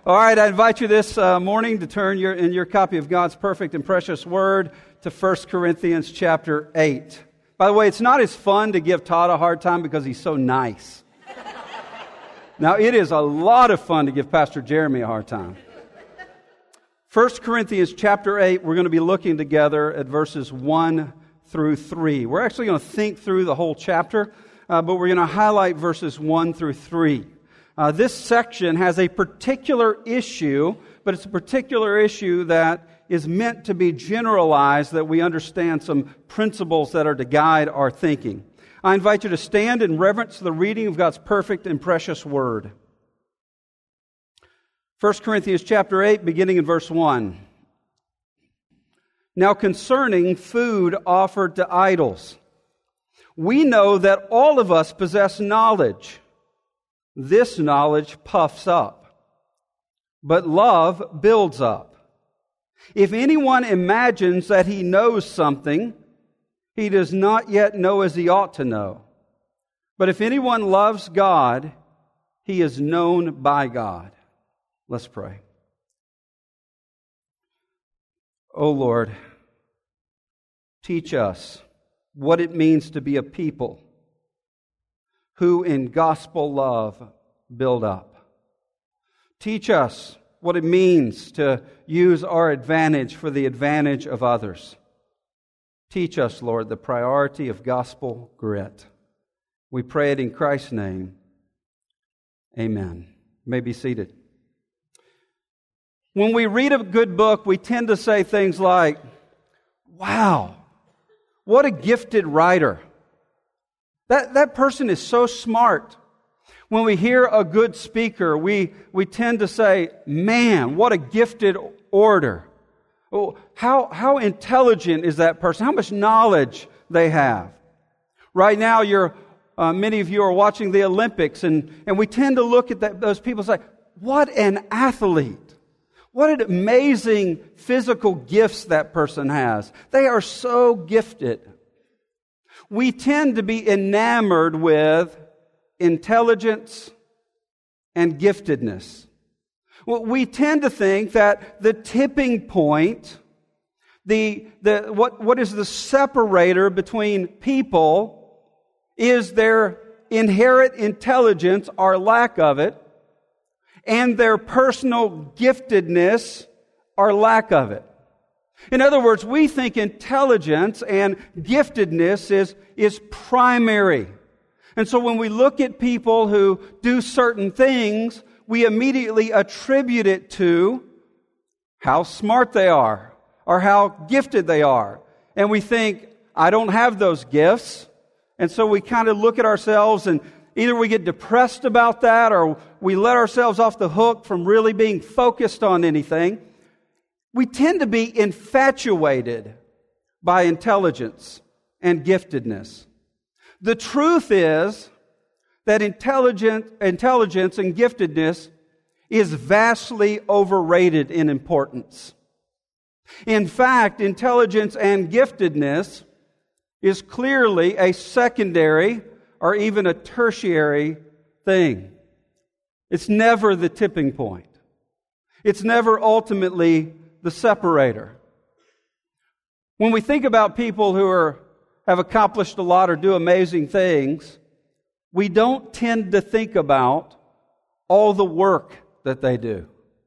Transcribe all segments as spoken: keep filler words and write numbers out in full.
All right, I invite you this uh, morning to turn your in your copy of God's perfect and precious Word to First Corinthians chapter eight. By the way, it's not as fun to give Todd a hard time because he's so nice. Now, it is a lot of fun to give Pastor Jeremy a hard time. First Corinthians chapter eight, we're going to be looking together at verses one through three. We're actually going to think through the whole chapter, uh, but we're going to highlight verses one through three. Uh, this section has a particular issue, but it's a particular issue that is meant to be generalized, that we understand some principles that are to guide our thinking. I invite you to stand in reverence to the reading of God's perfect and precious Word. First Corinthians chapter eight, beginning in verse one. Now concerning food offered to idols, we know that all of us possess knowledge. This knowledge puffs up, but love builds up. If anyone imagines that he knows something, he does not yet know as he ought to know. But if anyone loves God, he is known by God. Let's pray. O Lord, teach us what it means to be a people who in gospel love build up. Teach us what it means to use our advantage for the advantage of others. Teach us, Lord, the priority of gospel grit. We pray it in Christ's name. Amen. You may be seated. When we read a good book, we tend to say things like, wow, what a gifted writer. That, that person is so smart. When we hear a good speaker, we, we tend to say, man, what a gifted orator. Oh, how, how intelligent is that person? How much knowledge they have. Right now, you're, uh, many of you are watching the Olympics, and, and we tend to look at that, those people and say, what an athlete. What an amazing physical gifts that person has. They are so gifted. We tend to be enamored with intelligence and giftedness. Well, we tend to think that the tipping point, the, the what, what is the separator between people is their inherent intelligence or lack of it, and their personal giftedness or lack of it. In other words, we think intelligence and giftedness is, is primary. And so when we look at people who do certain things, we immediately attribute it to how smart they are or how gifted they are. And we think, I don't have those gifts. And so we kind of look at ourselves and either we get depressed about that or we let ourselves off the hook from really being focused on anything. We tend to be infatuated by intelligence and giftedness. The truth is that intelligent, intelligence and giftedness is vastly overrated in importance. In fact, intelligence and giftedness is clearly a secondary or even a tertiary thing. It's never the tipping point. It's never ultimately the separator. When we think about people who are have accomplished a lot or do amazing things, we don't tend to think about all the work that they do.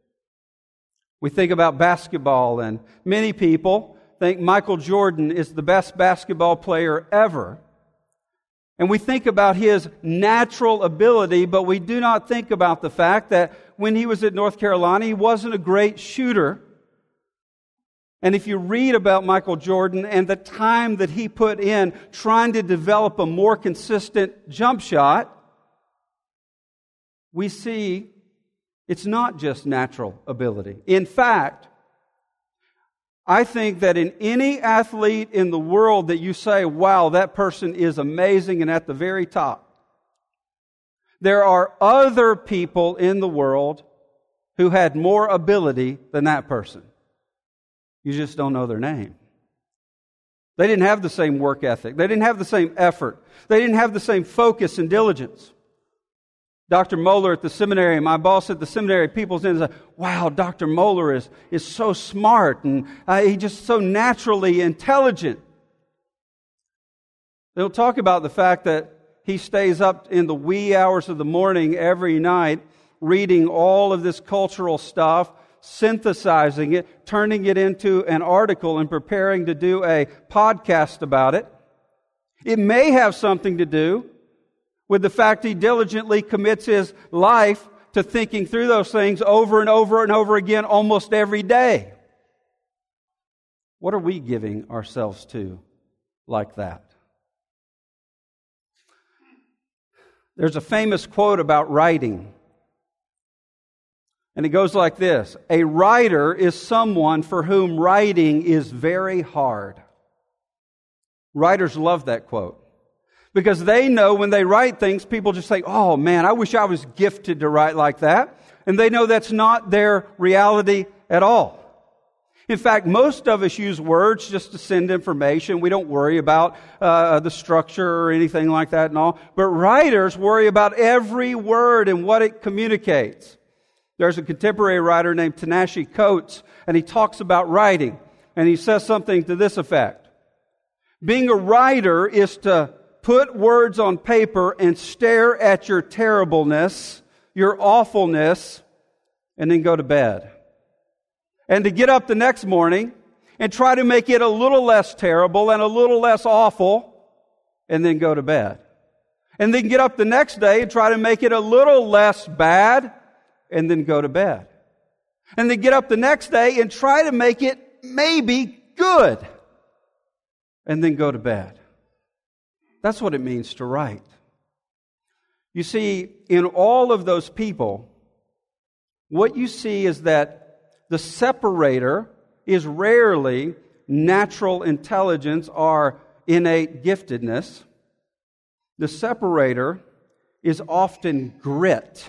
We think about basketball, and many people think Michael Jordan is the best basketball player ever. And we think about his natural ability, but we do not think about the fact that when he was at North Carolina, he wasn't a great shooter. And if you read about Michael Jordan and the time that he put in trying to develop a more consistent jump shot, we see it's not just natural ability. In fact, I think that in any athlete in the world that you say, wow, that person is amazing and at the very top, there are other people in the world who had more ability than that person. You just don't know their name. They didn't have the same work ethic. They didn't have the same effort. They didn't have the same focus and diligence. Doctor Moeller at the seminary, my boss at the seminary, people say, wow, Doctor Moeller is, is so smart and uh, he's just so naturally intelligent. They'll talk about the fact that he stays up in the wee hours of the morning every night reading all of this cultural stuff, synthesizing it, turning it into an article and preparing to do a podcast about it. It may have something to do with the fact he diligently commits his life to thinking through those things over and over and over again almost every day. What are we giving ourselves to like that? There's a famous quote about writing, and it goes like this: a writer is someone for whom writing is very hard. Writers love that quote. Because they know when they write things, people just say, oh man, I wish I was gifted to write like that. And they know that's not their reality at all. In fact, most of us use words just to send information. We don't worry about uh, the structure or anything like that and all. But writers worry about every word and what it communicates. There's a contemporary writer named Ta-Nehisi Coates, and he talks about writing. And he says something to this effect: being a writer is to put words on paper and stare at your terribleness, your awfulness, and then go to bed. And to get up the next morning and try to make it a little less terrible and a little less awful, and then go to bed. And then get up the next day and try to make it a little less bad, and then go to bed. And then get up the next day and try to make it maybe good, and then go to bed. That's what it means to write. You see, in all of those people, what you see is that the separator is rarely natural intelligence or innate giftedness. The separator is often grit.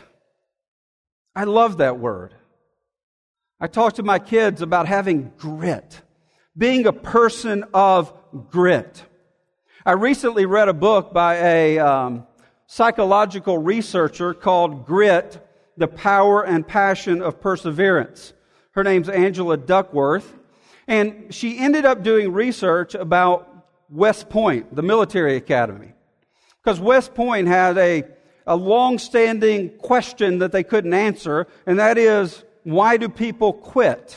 I love that word. I talk to my kids about having grit, being a person of grit. I recently read a book by a um, psychological researcher called Grit, The Power and Passion of Perseverance. Her name's Angela Duckworth. And she ended up doing research about West Point, the military academy. Because West Point had a, a long-standing question that they couldn't answer, and that is, why do people quit?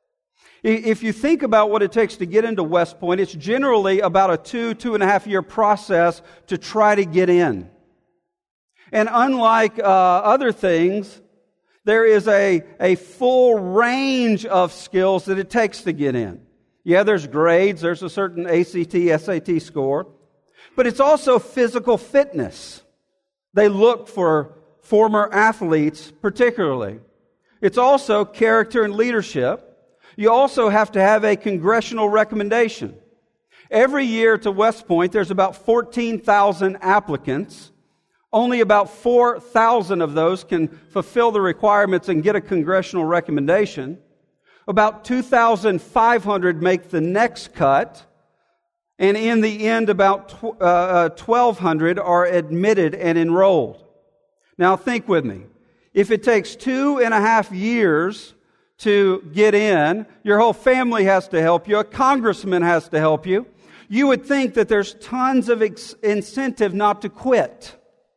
If you think about what it takes to get into West Point, it's generally about a two, two and a half year process to try to get in. And unlike uh, other things, there is a, a full range of skills that it takes to get in. Yeah, there's grades, there's a certain A C T, S A T score, but it's also physical fitness. They look for former athletes particularly. It's also character and leadership. You also have to have a congressional recommendation. Every year to West Point, there's about fourteen thousand applicants. Only about four thousand of those can fulfill the requirements and get a congressional recommendation. About two thousand five hundred make the next cut. And in the end, about twelve hundred are admitted and enrolled. Now think with me. If it takes two and a half years to get in, your whole family has to help you, a congressman has to help you, you would think that there's tons of ex- incentive not to quit.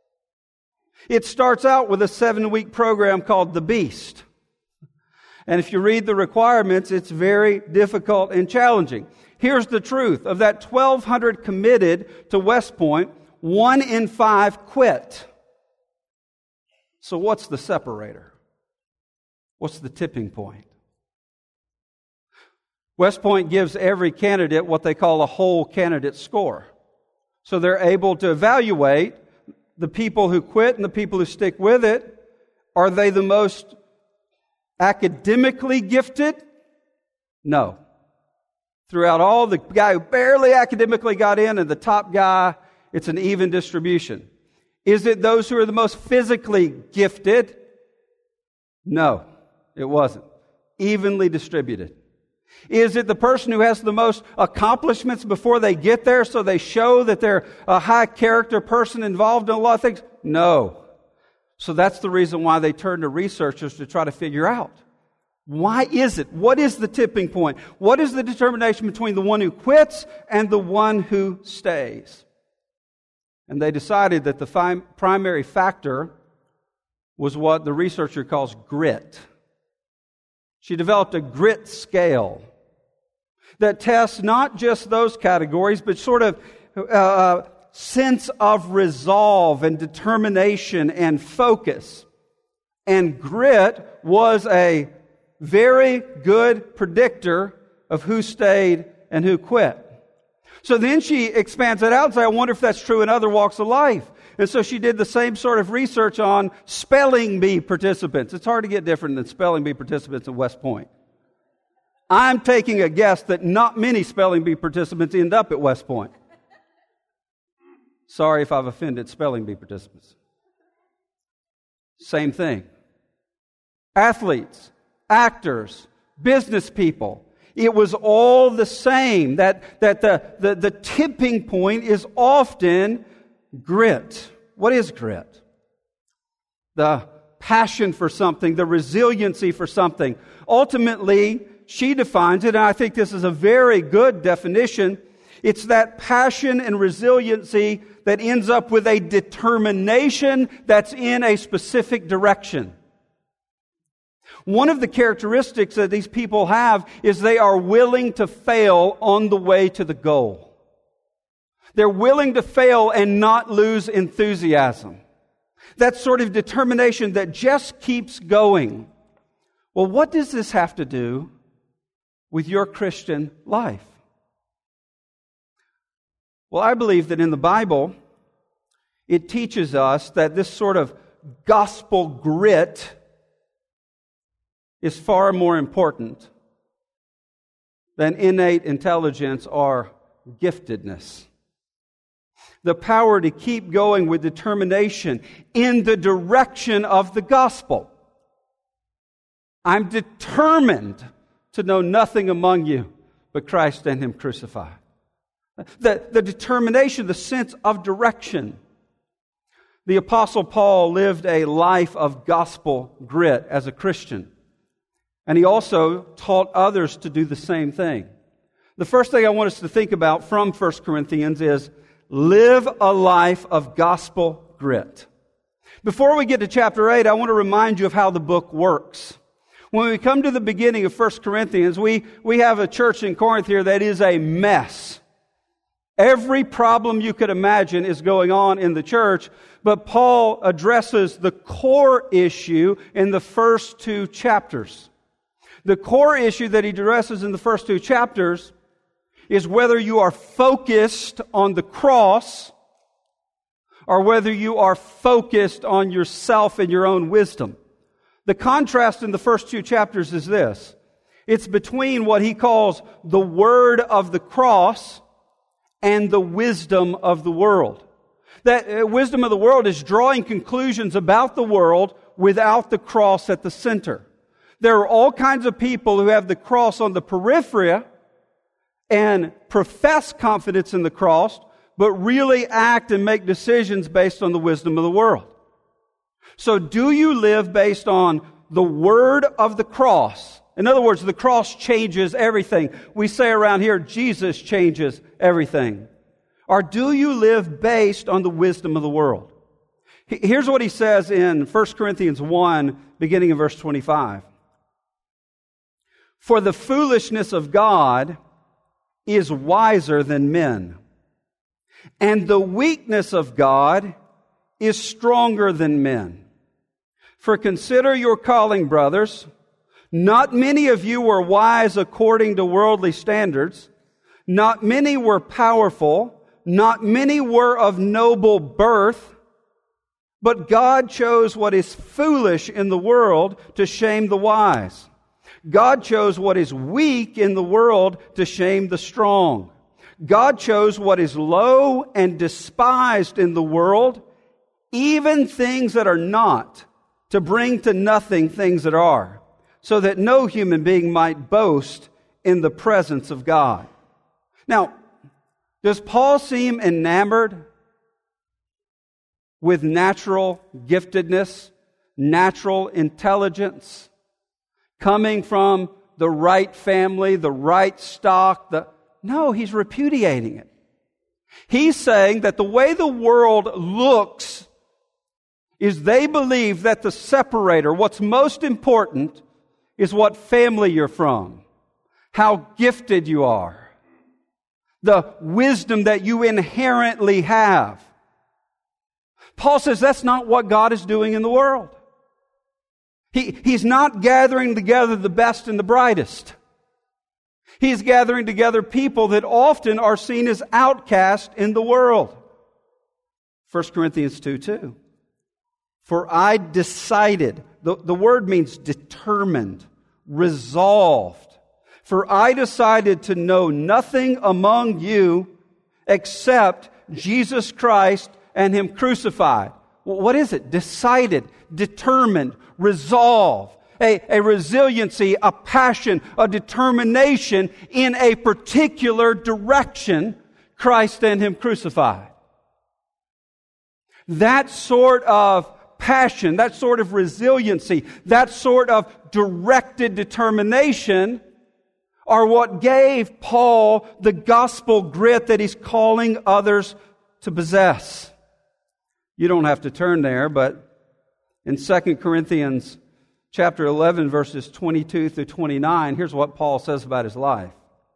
It starts out with a seven-week program called The Beast. And if you read the requirements, it's very difficult and challenging. Here's the truth. Of that twelve hundred committed to West Point, one in five quit. So what's the separator? What's the tipping point? West Point gives every candidate what they call a whole candidate score. So they're able to evaluate the people who quit and the people who stick with it. Are they the most academically gifted? No. Throughout all, the guy who barely academically got in and the top guy, it's an even distribution. Is it those who are the most physically gifted? No, it wasn't. Evenly distributed. Is it the person who has the most accomplishments before they get there so they show that they're a high character person involved in a lot of things? No. So that's the reason why they turn to researchers to try to figure out, why is it? What is the tipping point? What is the determination between the one who quits and the one who stays? And they decided that the fi- primary factor was what the researcher calls grit. She developed a grit scale that tests not just those categories, but sort of uh, sense of resolve and determination and focus. And grit was a very good predictor of who stayed and who quit. So then she expands it out and says, I wonder if that's true in other walks of life. And so she did the same sort of research on spelling bee participants. It's hard to get different than spelling bee participants at West Point. I'm taking a guess that not many spelling bee participants end up at West Point. Sorry if I've offended spelling bee participants. Same thing. Athletes, actors, business people. It was all the same. That, that the, the, the tipping point is often grit. What is grit? The passion for something, the resiliency for something. Ultimately, she defines it, and I think this is a very good definition. It's that passion and resiliency that ends up with a determination that's in a specific direction. One of the characteristics that these people have is they are willing to fail on the way to the goal. They're willing to fail and not lose enthusiasm. That sort of determination that just keeps going. Well, what does this have to do with your Christian life? Well, I believe that in the Bible, it teaches us that this sort of gospel grit is far more important than innate intelligence or giftedness. The power to keep going with determination in the direction of the gospel. I'm determined to know nothing among you but Christ and Him crucified. The, the determination, the sense of direction. The Apostle Paul lived a life of gospel grit as a Christian. And he also taught others to do the same thing. The first thing I want us to think about from First Corinthians is live a life of gospel grit. Before we get to chapter eight, I want to remind you of how the book works. When we come to the beginning of First Corinthians, we, we have a church in Corinth here that is a mess. Every problem you could imagine is going on in the church, but Paul addresses the core issue in the first two chapters. The core issue that he addresses in the first two chapters is whether you are focused on the cross or whether you are focused on yourself and your own wisdom. The contrast in the first two chapters is this. It's between what he calls the word of the cross and the wisdom of the world. That uh, wisdom of the world is drawing conclusions about the world without the cross at the center. There are all kinds of people who have the cross on the periphery and profess confidence in the cross, but really act and make decisions based on the wisdom of the world. So do you live based on the word of the cross? In other words, the cross changes everything. We say around here, Jesus changes everything. Or do you live based on the wisdom of the world? Here's what he says in First Corinthians one, beginning in verse twenty-five. For the foolishness of God is wiser than men, and the weakness of God is stronger than men. For consider your calling, brothers. Not many of you were wise according to worldly standards. Not many were powerful. Not many were of noble birth. But God chose what is foolish in the world to shame the wise. God chose what is weak in the world to shame the strong. God chose what is low and despised in the world, even things that are not, to bring to nothing things that are, so that no human being might boast in the presence of God. Now, does Paul seem enamored with natural giftedness natural intelligence, coming from the right family, the right stock. The... No, he's repudiating it. He's saying that the way the world looks is they believe that the separator, what's most important, is what family you're from, how gifted you are, the wisdom that you inherently have. Paul says that's not what God is doing in the world. He, he's not gathering together the best and the brightest. He's gathering together people that often are seen as outcast in the world. First Corinthians two two. For I decided, the, the word means determined, resolved. For I decided to know nothing among you except Jesus Christ and Him crucified. Well, what is it? Decided, determined, resolve, a, a resiliency, a passion, a determination in a particular direction, Christ and Him crucified. That sort of passion, that sort of resiliency, that sort of directed determination are what gave Paul the gospel grit that he's calling others to possess. You don't have to turn there, but in Second Corinthians chapter eleven, verses twenty-two through twenty-nine, here's what Paul says about his life.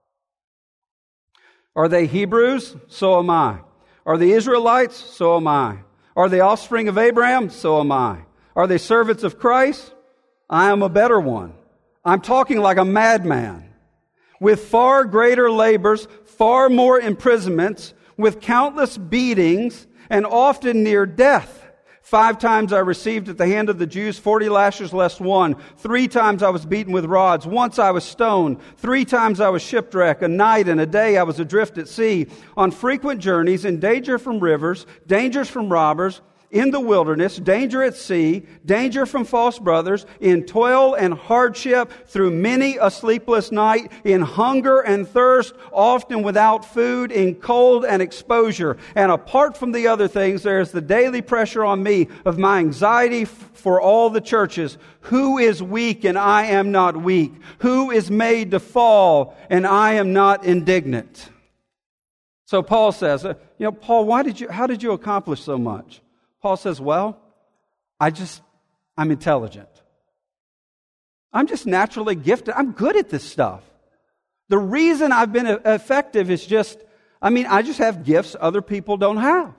Are they Hebrews? So am I. Are they Israelites? So am I. Are they offspring of Abraham? So am I. Are they servants of Christ? I am a better one. I'm talking like a madman. With far greater labors, far more imprisonments, with countless beatings, and often near death. Five times I received at the hand of the Jews forty lashes less one. Three times I was beaten with rods. Once I was stoned. Three times I was shipwrecked. A night and a day I was adrift at sea. On frequent journeys, in danger from rivers, dangers from robbers, in the wilderness, danger at sea, danger from false brothers, in toil and hardship, through many a sleepless night, in hunger and thirst, often without food, in cold and exposure. And apart from the other things, there is the daily pressure on me of my anxiety f- for all the churches. Who is weak and I am not weak? Who is made to fall and I am not indignant? So Paul says, uh, you know, Paul, why did you, how did you accomplish so much? Paul says, well, I just, I'm intelligent. I'm just naturally gifted. I'm good at this stuff. The reason I've been effective is just, I mean, I just have gifts other people don't have.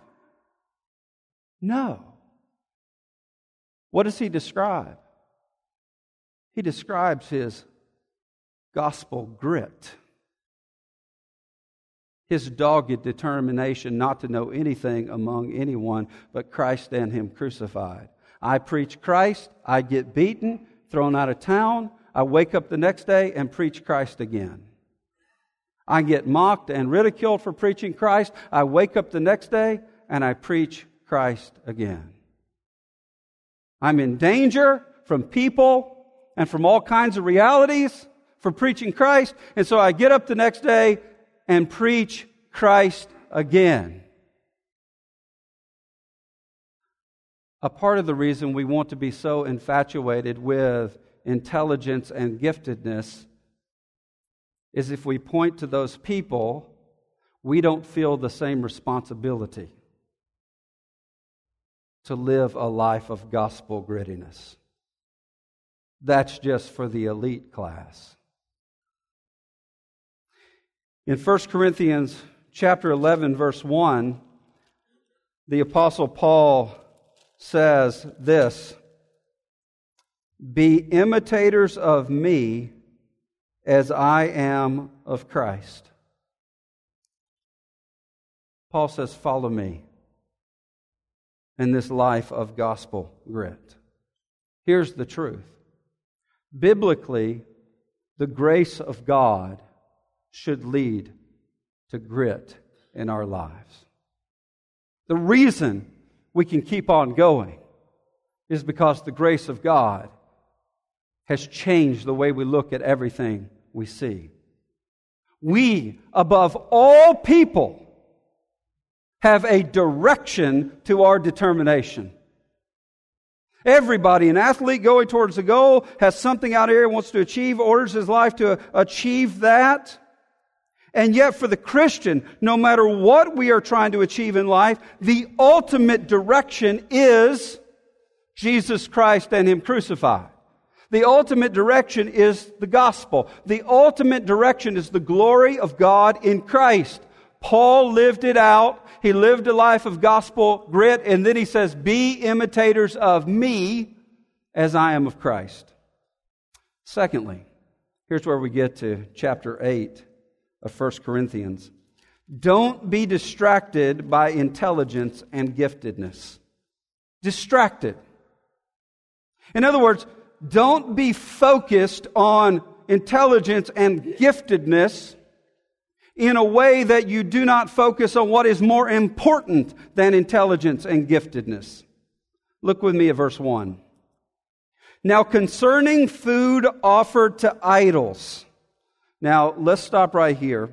No. What does he describe? He describes his gospel grit. His dogged determination not to know anything among anyone but Christ and Him crucified. I preach Christ, I get beaten, thrown out of town, I wake up the next day and preach Christ again. I get mocked and ridiculed for preaching Christ, I wake up the next day and I preach Christ again. I'm in danger from people and from all kinds of realities for preaching Christ, and so I get up the next day and preach Christ again. A part of the reason we want to be so infatuated with intelligence and giftedness is if we point to those people, we don't feel the same responsibility to live a life of gospel grittiness. That's just for the elite class. In First Corinthians chapter eleven, verse one, the Apostle Paul says this, "Be imitators of me as I am of Christ." Paul says, follow me in this life of gospel grit. Here's the truth. Biblically, the grace of God should lead to grit in our lives. The reason we can keep on going is because the grace of God has changed the way we look at everything we see. We, above all people, have a direction to our determination. Everybody, an athlete going towards a goal, has something out here he wants to achieve, orders his life to achieve that. And yet for the Christian, no matter what we are trying to achieve in life, the ultimate direction is Jesus Christ and Him crucified. The ultimate direction is the gospel. The ultimate direction is the glory of God in Christ. Paul lived it out. He lived a life of gospel grit, and then he says, be imitators of me as I am of Christ. Secondly, here's where we get to chapter eight of First Corinthians. Don't be distracted by intelligence and giftedness. Distracted. In other words, don't be focused on intelligence and giftedness in a way that you do not focus on what is more important than intelligence and giftedness. Look with me at verse one. Now concerning food offered to idols. Now let's stop right here.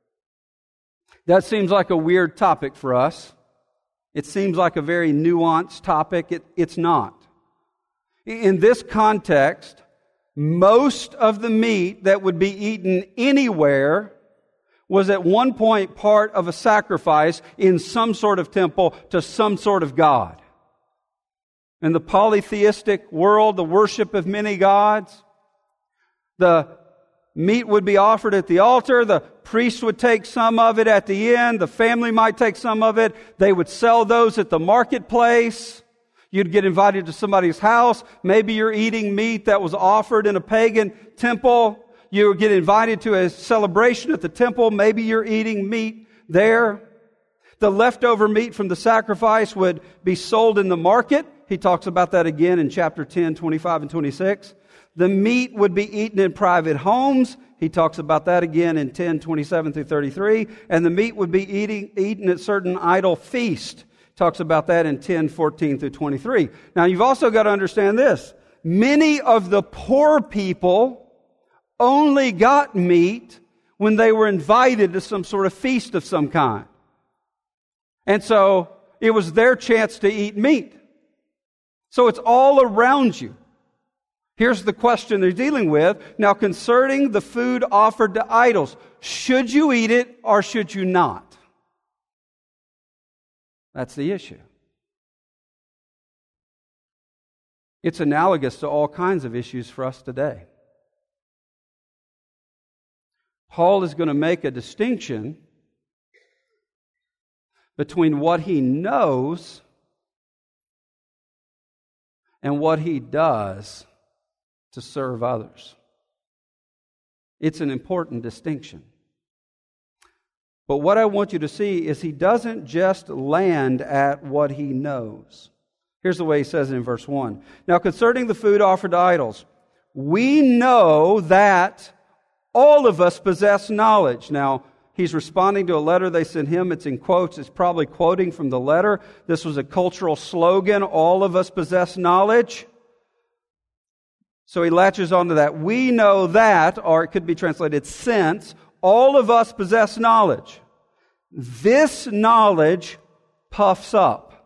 That seems like a weird topic for us. It seems like a very nuanced topic. It, it's not. In this context, most of the meat that would be eaten anywhere was at one point part of a sacrifice in some sort of temple to some sort of god. In the polytheistic world, the worship of many gods, the meat would be offered at the altar. The priest would take some of it at the end. The family might take some of it. They would sell those at the marketplace. You'd get invited to somebody's house. Maybe you're eating meat that was offered in a pagan temple. You would get invited to a celebration at the temple. Maybe you're eating meat there. The leftover meat from the sacrifice would be sold in the market. He talks about that again in chapter ten, twenty-five and twenty-six. The meat would be eaten in private homes. He talks about that again in ten, twenty-seven through thirty-three. And the meat would be eating, eaten at certain idol feast. Talks about that in ten, fourteen through twenty-three. Now you've also got to understand this. Many of the poor people only got meat when they were invited to some sort of feast of some kind. And so it was their chance to eat meat. So it's all around you. Here's the question they're dealing with. Now concerning the food offered to idols, should you eat it or should you not? That's the issue. It's analogous to all kinds of issues for us today. Paul is going to make a distinction between what he knows and what he does to serve others. It's an important distinction. But what I want you to see is he doesn't just land at what he knows. Here's the way he says it in verse one. Now concerning the food offered to idols, we know that all of us possess knowledge. Now, he's responding to a letter they sent him. It's in quotes. It's probably quoting from the letter. This was a cultural slogan. All of us possess knowledge. So he latches onto that. We know that, or it could be translated since, all of us possess knowledge. This knowledge puffs up,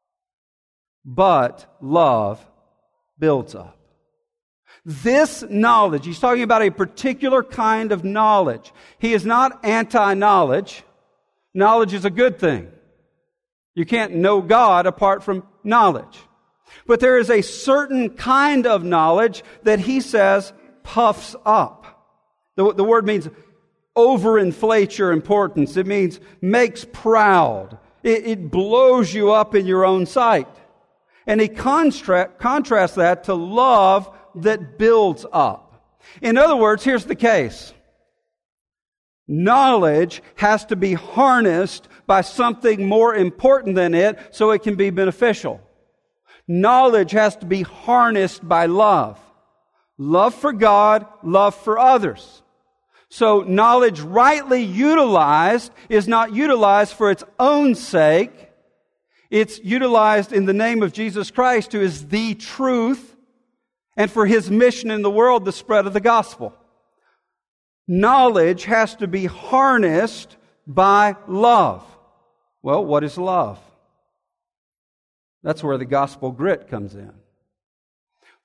but love builds up. This knowledge, he's talking about a particular kind of knowledge. He is not anti-knowledge. Knowledge is a good thing. You can't know God apart from knowledge. But there is a certain kind of knowledge that he says puffs up. The, the word means overinflates your importance. It means makes proud. It, it blows you up in your own sight. And he constra- contrasts that to love that builds up. In other words, here's the case. Knowledge has to be harnessed by something more important than it so it can be beneficial. Knowledge has to be harnessed by love. Love for God, love for others. So knowledge rightly utilized is not utilized for its own sake. It's utilized in the name of Jesus Christ, who is the truth, and for His mission in the world, the spread of the gospel. Knowledge has to be harnessed by love. Well, what is love? That's where the gospel grit comes in.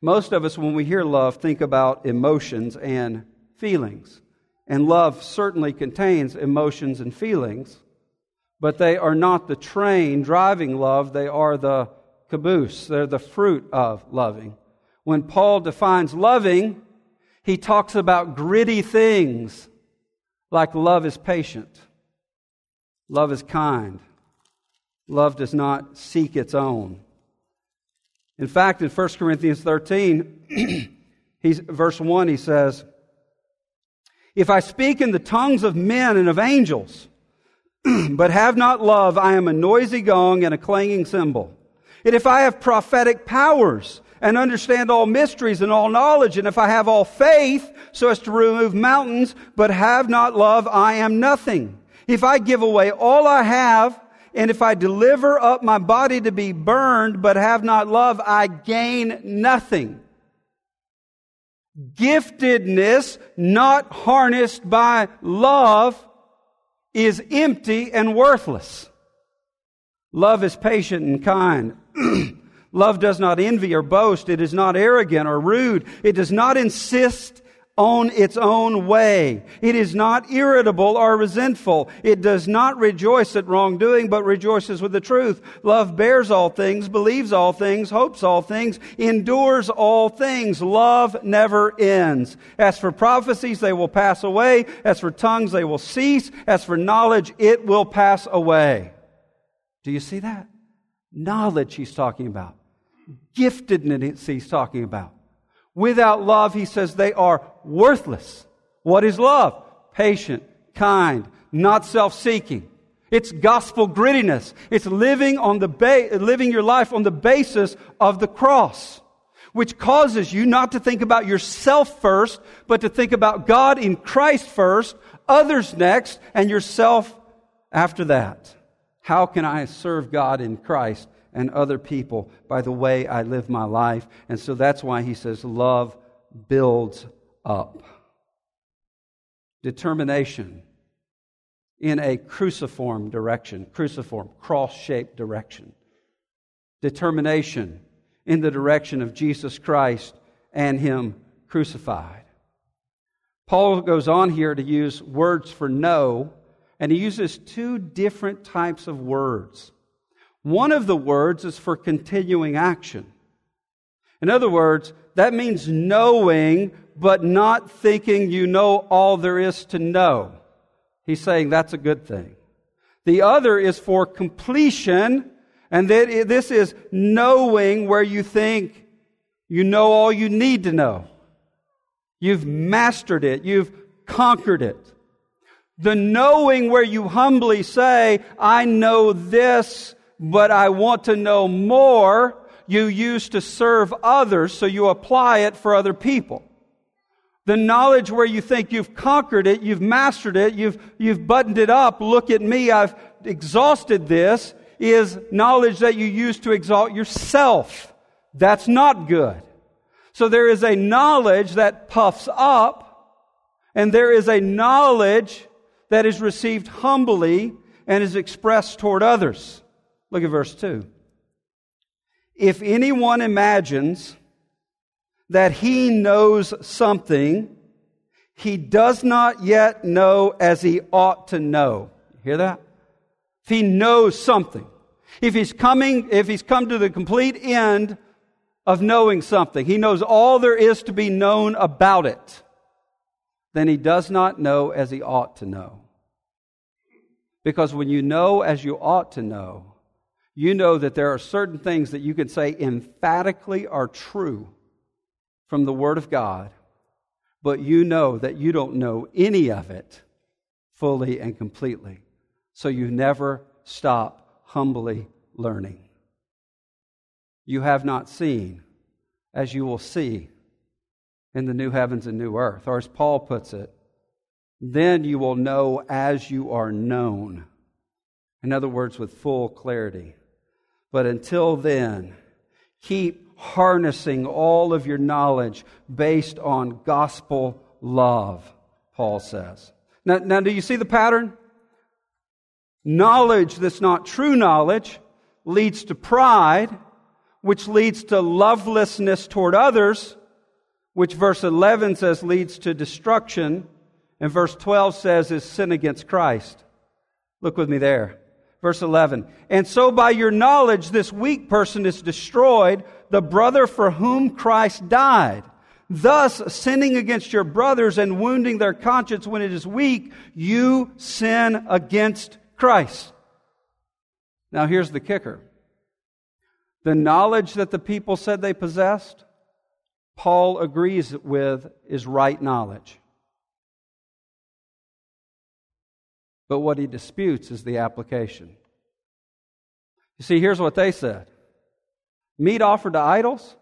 Most of us, when we hear love, think about emotions and feelings. And love certainly contains emotions and feelings, but they are not the train driving love. They are the caboose. They're the fruit of loving. When Paul defines loving, he talks about gritty things like love is patient, love is kind, love does not seek its own. In fact, in First Corinthians thirteen, he's, verse one, he says, "If I speak in the tongues of men and of angels, but have not love, I am a noisy gong and a clanging cymbal. And if I have prophetic powers and understand all mysteries and all knowledge, and if I have all faith so as to remove mountains, but have not love, I am nothing. If I give away all I have, and if I deliver up my body to be burned, but have not love, I gain nothing." Giftedness not harnessed by love is empty and worthless. Love is patient and kind. Love does not envy or boast. It is not arrogant or rude. It does not insist on its own way. It is not irritable or resentful. It does not rejoice at wrongdoing, but rejoices with the truth. Love bears all things, believes all things, hopes all things, endures all things. Love never ends. As for prophecies, they will pass away. As for tongues, they will cease. As for knowledge, it will pass away. Do you see that? Knowledge he's talking about. Giftedness he's talking about. Without love, he says, they are worthless. What is love? Patient, kind, not self-seeking. It's gospel grittiness. It's living on the ba- living your life on the basis of the cross, which causes you not to think about yourself first, but to think about God in Christ first, others next, and yourself after that. How can I serve God in Christ and other people? By the way I live my life. And so that's why he says love builds up. Determination in a cruciform direction, cruciform, cross-shaped direction. Determination in the direction of Jesus Christ and Him crucified. Paul goes on here to use words for know, and he uses two different types of words. One of the words is for continuing action. In other words, that means knowing, but not thinking you know all there is to know. He's saying that's a good thing. The other is for completion, and that this is knowing where you think you know all you need to know. You've mastered it. You've conquered it. The knowing where you humbly say, I know this, but I want to know more, you use to serve others, so you apply it for other people. The knowledge where you think you've conquered it, you've mastered it, you've, you've buttoned it up, look at me, I've exhausted this, is knowledge that you use to exalt yourself. That's not good. So there is a knowledge that puffs up, and there is a knowledge that is received humbly and is expressed toward others. Look at verse two. If anyone imagines that he knows something, he does not yet know as he ought to know. Hear that? If he knows something, if he's coming, if he's come to the complete end of knowing something, he knows all there is to be known about it, then he does not know as he ought to know. Because when you know as you ought to know, you know that there are certain things that you can say emphatically are true from the Word of God, but you know that you don't know any of it fully and completely. So you never stop humbly learning. You have not seen as you will see in the new heavens and new earth. Or as Paul puts it, then you will know as you are known. In other words, with full clarity. But until then, keep harnessing all of your knowledge based on gospel love, Paul says. Now, now do you see the pattern? Knowledge that's not true knowledge leads to pride, which leads to lovelessness toward others, which verse eleven says leads to destruction, and verse twelve says is sin against Christ. Look with me there. Verse eleven. And so by your knowledge this weak person is destroyed, the brother for whom Christ died. Thus, sinning against your brothers and wounding their conscience when it is weak, you sin against Christ. Now here's the kicker. The knowledge that the people said they possessed, Paul agrees with, is right knowledge. But what he disputes is the application. You see, here's what they said. Meat offered to idols?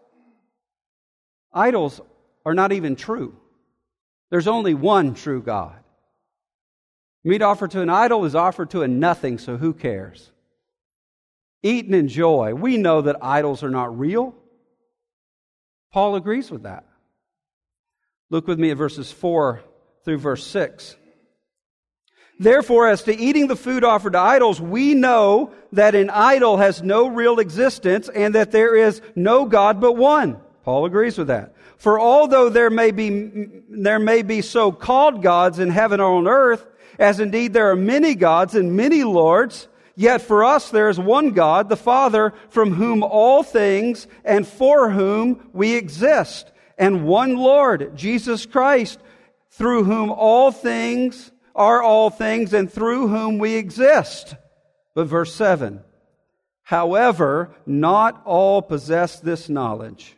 Idols are not even true. There's only one true God. Meat offered to an idol is offered to a nothing, so who cares? Eat and enjoy. We know that idols are not real. Paul agrees with that. Look with me at verses four through verse six. Therefore, as to eating the food offered to idols, we know that an idol has no real existence and that there is no God but one. Paul agrees with that. For although there may be, there may be so-called gods in heaven or on earth, as indeed there are many gods and many lords, yet for us there is one God, the Father, from whom all things and for whom we exist, and one Lord, Jesus Christ, through whom all things are all things and through whom we exist. But verse seven, however, not all possess this knowledge.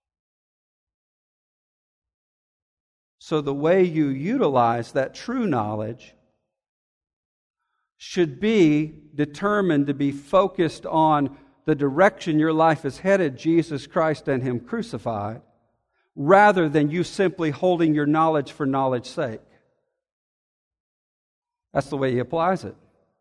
So the way you utilize that true knowledge should be determined to be focused on the direction your life is headed, Jesus Christ and Him crucified, rather than you simply holding your knowledge for knowledge's sake. That's the way he applies it.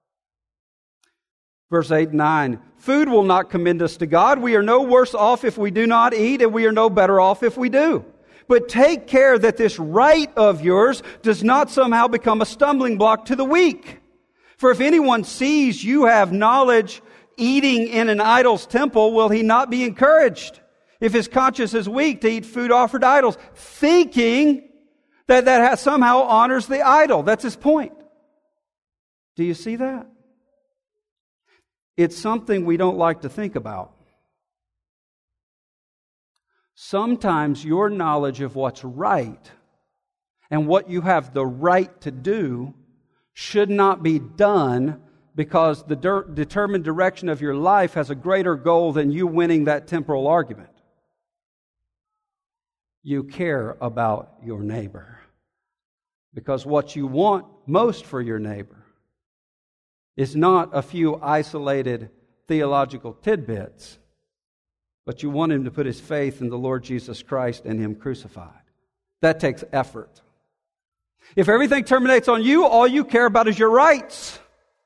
Verse eight and nine, food will not commend us to God. We are no worse off if we do not eat, and we are no better off if we do. But take care that this right of yours does not somehow become a stumbling block to the weak. For if anyone sees you have knowledge eating in an idol's temple, will he not be encouraged, if his conscience is weak, to eat food offered to idols, thinking that that has, somehow honors the idol? That's his point. Do you see that? It's something we don't like to think about. Sometimes your knowledge of what's right and what you have the right to do should not be done because the de- determined direction of your life has a greater goal than you winning that temporal argument. You care about your neighbor because what you want most for your neighbor is not a few isolated theological tidbits, but you want him to put his faith in the Lord Jesus Christ and Him crucified. That takes effort. If everything terminates on you, all you care about is your rights.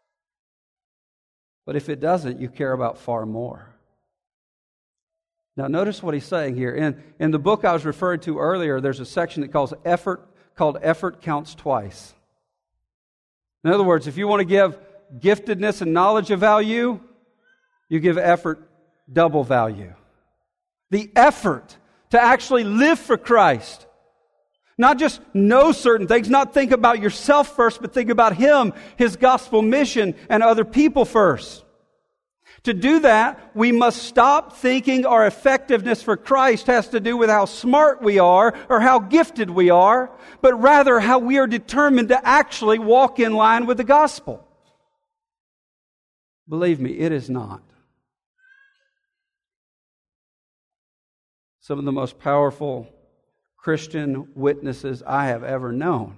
But if it doesn't, you care about far more. Now notice what he's saying here. In, in the book I was referring to earlier, there's a section that calls effort, called Effort Counts Twice. In other words, if you want to give giftedness and knowledge a value, you give effort double value. The effort to actually live for Christ. Not just know certain things, not think about yourself first, but think about Him, His gospel mission, and other people first. To do that, we must stop thinking our effectiveness for Christ has to do with how smart we are or how gifted we are, but rather how we are determined to actually walk in line with the gospel. Believe me, it is not. Some of the most powerful Christian witnesses I have ever known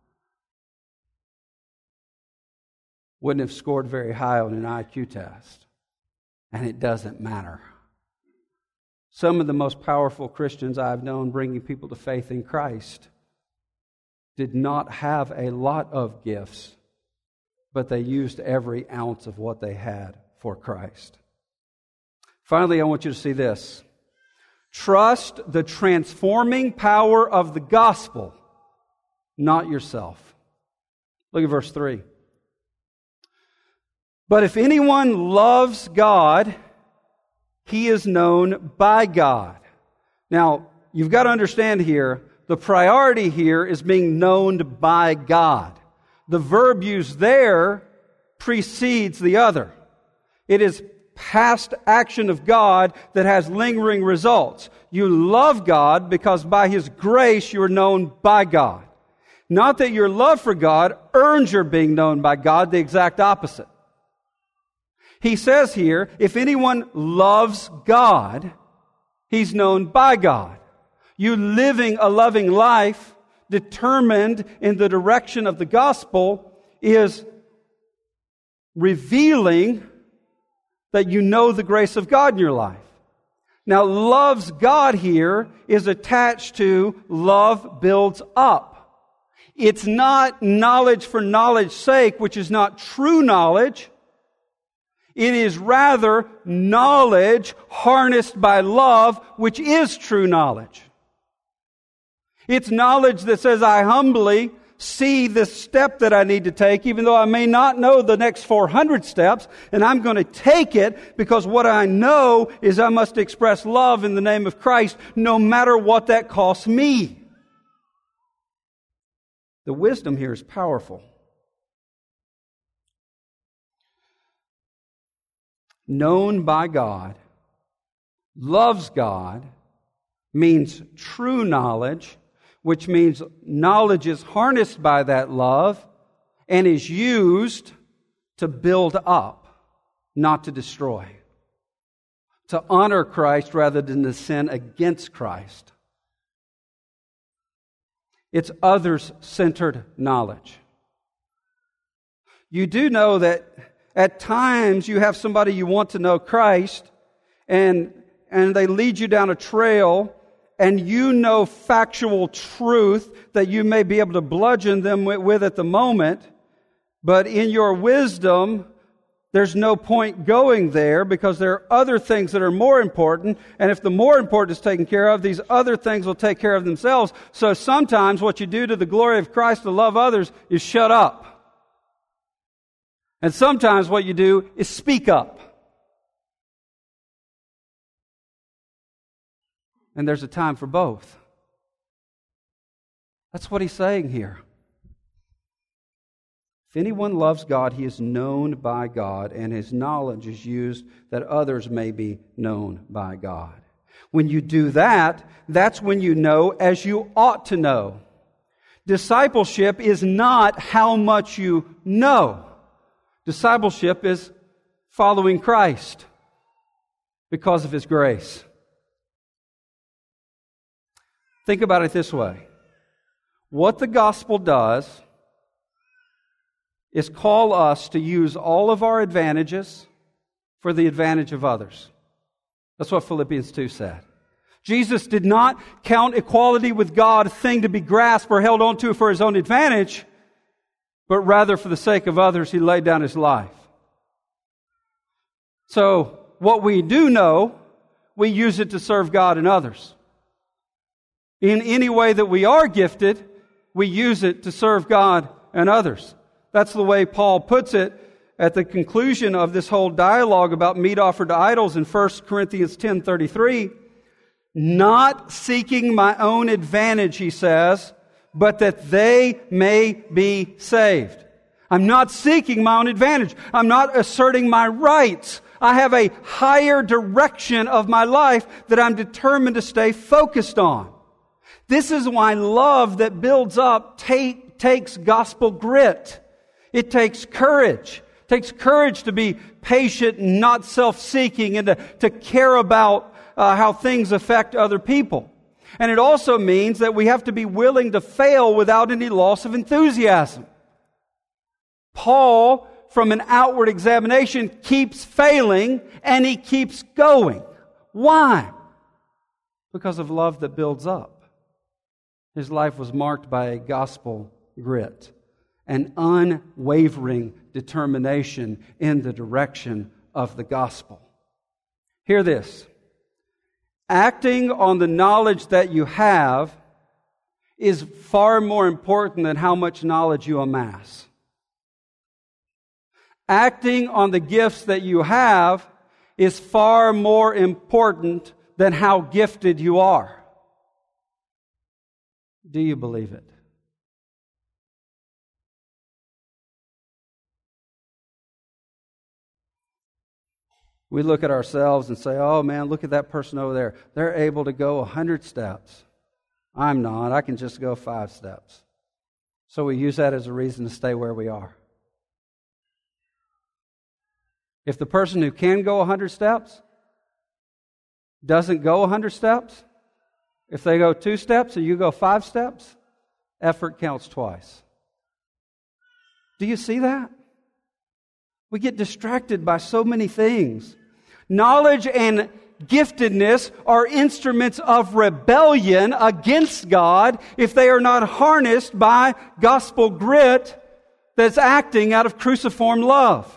wouldn't have scored very high on an I Q test. And it doesn't matter. Some of the most powerful Christians I've known bringing people to faith in Christ did not have a lot of gifts, but they used every ounce of what they had for Christ. Finally, I want you to see this. Trust the transforming power of the gospel, not yourself. Look at verse three. But if anyone loves God, he is known by God. Now, you've got to understand here, the priority here is being known by God. The verb used there precedes the other. It is past action of God that has lingering results. You love God because by His grace you are known by God. Not that your love for God earns your being known by God, the exact opposite. He says here, if anyone loves God, he's known by God. You living a loving life determined in the direction of the gospel is revealing that you know the grace of God in your life. Now, loves God here is attached to love builds up. It's not knowledge for knowledge's sake, which is not true knowledge. It is rather knowledge harnessed by love, which is true knowledge. It's knowledge that says, I humbly see this step that I need to take, even though I may not know the next four hundred steps, and I'm going to take it because what I know is I must express love in the name of Christ, no matter what that costs me. The wisdom here is powerful. Known by God, loves God, means true knowledge, which means knowledge is harnessed by that love and is used to build up, not to destroy. To honor Christ rather than to sin against Christ. It's others-centered knowledge. You do know that at times you have somebody you want to know Christ, and, and they lead you down a trail, and you know factual truth that you may be able to bludgeon them with at the moment, but in your wisdom, there's no point going there because there are other things that are more important, and if the more important is taken care of, these other things will take care of themselves. So sometimes what you do to the glory of Christ to love others is shut up. And sometimes what you do is speak up. And there's a time for both. That's what he's saying here. If anyone loves God, he is known by God, and his knowledge is used that others may be known by God. When you do that, that's when you know as you ought to know. Discipleship is not how much you know. Discipleship is following Christ because of His grace. Think about it this way. What the gospel does is call us to use all of our advantages for the advantage of others. That's what Philippians two said. Jesus did not count equality with God a thing to be grasped or held on to for His own advantage, but rather for the sake of others, He laid down His life. So, what we do know, we use it to serve God and others. In any way that we are gifted, we use it to serve God and others. That's the way Paul puts it at the conclusion of this whole dialogue about meat offered to idols in First Corinthians ten thirty-three. Not seeking my own advantage, he says, but that they may be saved. I'm not seeking my own advantage. I'm not asserting my rights. I have a higher direction of my life that I'm determined to stay focused on. This is why love that builds up take, takes gospel grit. It takes courage. It takes courage to be patient and not self-seeking and to, to care about uh, how things affect other people. And it also means that we have to be willing to fail without any loss of enthusiasm. Paul, from an outward examination, keeps failing and he keeps going. Why? Because of love that builds up. His life was marked by a gospel grit, an unwavering determination in the direction of the gospel. Hear this. Acting on the knowledge that you have is far more important than how much knowledge you amass. Acting on the gifts that you have is far more important than how gifted you are. Do you believe it? We look at ourselves and say, oh man, look at that person over there. They're able to go a hundred steps. I'm not. I can just go five steps. So we use that as a reason to stay where we are. If the person who can go a hundred steps doesn't go a hundred steps, if they go two steps and you go five steps, effort counts twice. Do you see that? We get distracted by so many things. Knowledge and giftedness are instruments of rebellion against God if they are not harnessed by gospel grit that's acting out of cruciform love.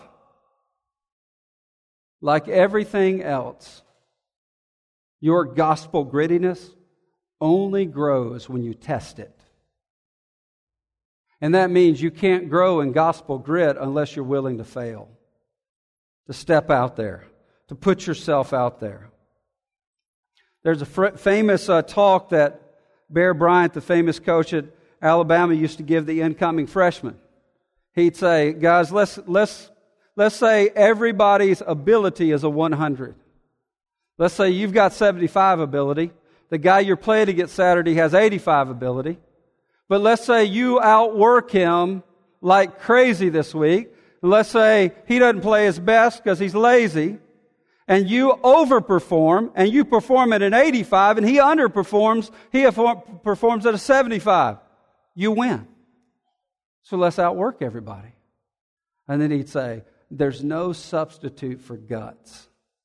Like everything else, your gospel grittiness only grows when you test it. And that means you can't grow in gospel grit unless you're willing to fail, to step out there, to put yourself out there. There's a fr- famous uh, talk that Bear Bryant, the famous coach at Alabama, used to give the incoming freshmen. He'd say, guys, let's let's let's say everybody's ability is a one hundred. Let's say you've got seventy-five ability. The guy you're playing against Saturday has eighty-five ability. But let's say you outwork him like crazy this week. Let's say he doesn't play his best because he's lazy. And you overperform, and you perform at an eighty-five, and he underperforms, he performs at a seventy-five. You win. So let's outwork everybody. And then he'd say, there's no substitute for guts.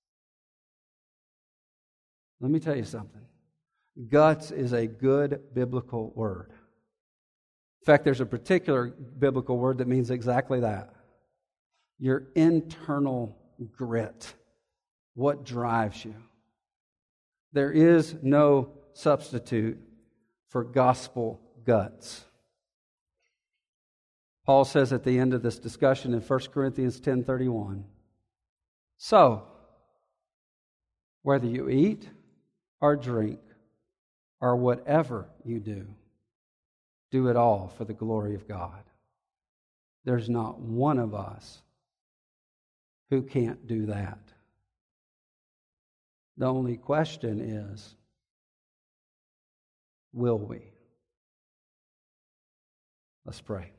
Let me tell you something. Guts is a good biblical word. In fact, there's a particular biblical word that means exactly that. Your internal grit. What drives you? There is no substitute for gospel guts. Paul says at the end of this discussion in First Corinthians ten thirty-one, so, whether you eat or drink or whatever you do, do it all for the glory of God. There's not one of us who can't do that. The only question is, will we? Let's pray.